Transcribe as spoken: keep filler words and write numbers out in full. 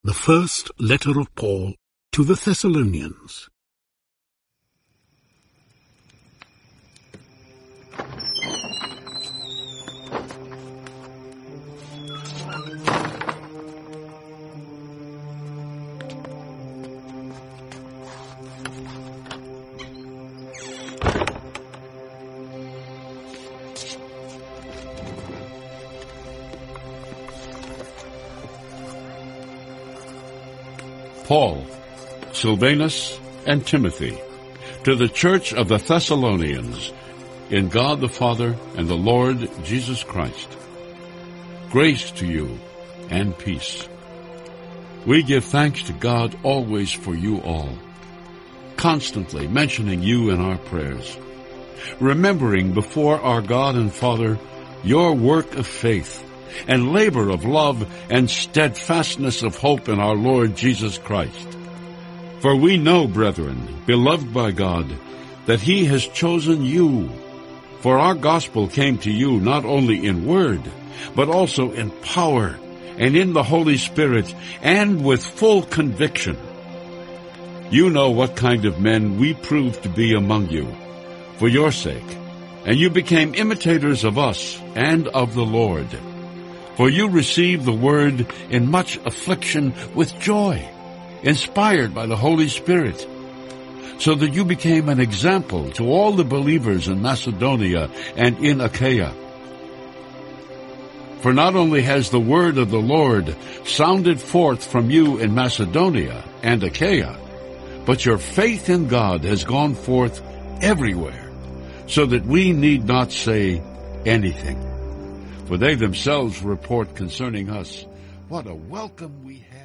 The first letter of Paul to the Thessalonians. Paul, Silvanus, and Timothy, to the church of the Thessalonians, in God the Father and the Lord Jesus Christ. Grace to you and peace. We give thanks to God always for you all, constantly mentioning you in our prayers, remembering before our God and Father your work of faith and labor of love and steadfastness of hope in our Lord Jesus Christ. For we know, brethren, beloved by God, that he has chosen you. For our gospel came to you not only in word, but also in power and in the Holy Spirit and with full conviction. You know what kind of men we proved to be among you for your sake, and you became imitators of us and of the Lord. For you received the word in much affliction with joy, inspired by the Holy Spirit, so that you became an example to all the believers in Macedonia and in Achaia. For not only has the word of the Lord sounded forth from you in Macedonia and Achaia, but your faith in God has gone forth everywhere, so that we need not say anything. For they themselves report concerning us, what a welcome we have.